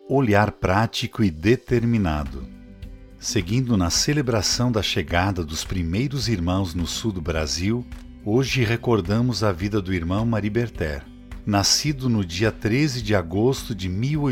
olhar prático e determinado. Seguindo na celebração da chegada dos primeiros irmãos no sul do Brasil, hoje recordamos a vida do irmão Marie Berther, nascido no dia 13 de agosto de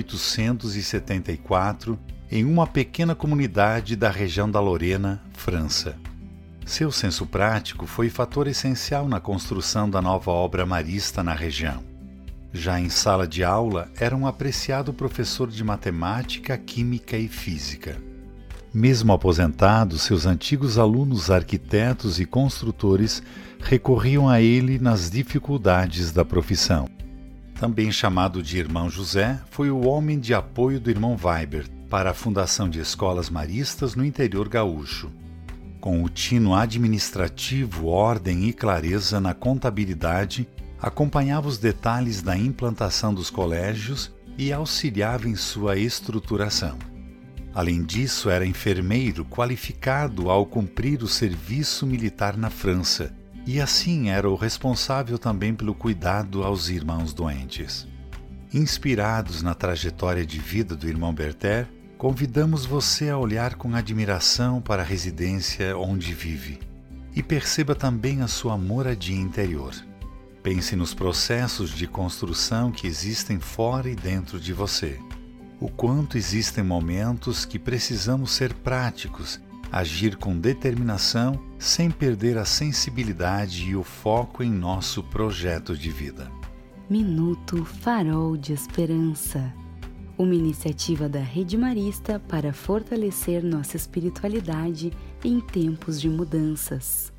1874, em uma pequena comunidade da região da Lorena, França. Seu senso prático foi fator essencial na construção da nova obra marista na região. Já em sala de aula, era um apreciado professor de matemática, química e física. Mesmo aposentado, seus antigos alunos arquitetos e construtores recorriam a ele nas dificuldades da profissão. Também chamado de Irmão José, foi o homem de apoio do irmão Weber para a fundação de escolas maristas no interior gaúcho. Com o tino administrativo, ordem e clareza na contabilidade, acompanhava os detalhes da implantação dos colégios e auxiliava em sua estruturação. Além disso, era enfermeiro qualificado ao cumprir o serviço militar na França, e assim era o responsável também pelo cuidado aos irmãos doentes. Inspirados na trajetória de vida do irmão Berther, convidamos você a olhar com admiração para a residência onde vive e perceba também a sua moradia interior. Pense nos processos de construção que existem fora e dentro de você. O quanto existem momentos que precisamos ser práticos, agir com determinação sem perder a sensibilidade e o foco em nosso projeto de vida. Minuto Farol de Esperança. Uma iniciativa da Rede Marista para fortalecer nossa espiritualidade em tempos de mudanças.